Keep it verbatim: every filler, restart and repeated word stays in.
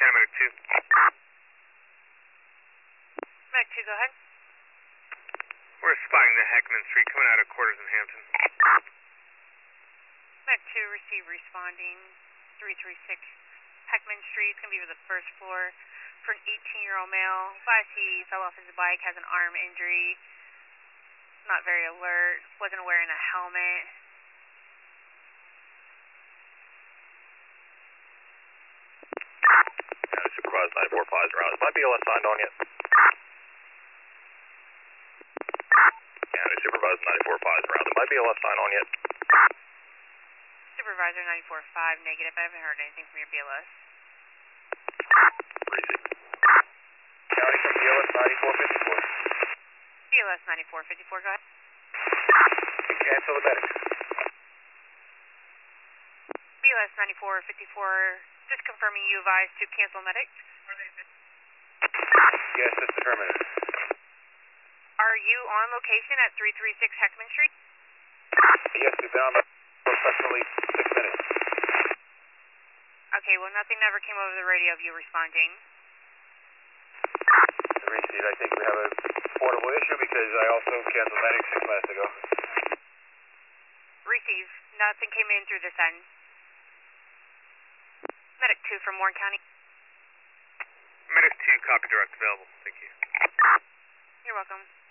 County, Medic two. Medic two, go ahead. We're spying the Heckman Street coming out of quarters in Hampton. Medic two, receive responding. three three six Heckman Street. It's going to be with the first floor for an eighteen-year-old male. Advised he fell off his bike, has an arm injury. Not very alert. Wasn't wearing a helmet. Yeah, Supervisor nine four five is around. Is my B L S signed on yet? Yeah, Supervisor nine four five is around. Is my B L S signed on yet? Supervisor nine four five, negative. I haven't heard anything from your B L S. Receive. County from B L S ninety-four fifty-four. B L S ninety-four fifty-four, go ahead. Cancel the medic. B L S ninety-four fifty-four, just confirming you advised to cancel medic. Yes, that's affirmative. Are you on location at three three six Heckman Street? Yes, we've been on the for approximately six minutes. Okay, well, nothing ever came over the radio of you responding. Receive, I think we have a portable issue because I also canceled medic six minutes ago. Receive, nothing came in through this end. Medic two from Warren County. Medic two, copy direct available. Thank you. You're welcome.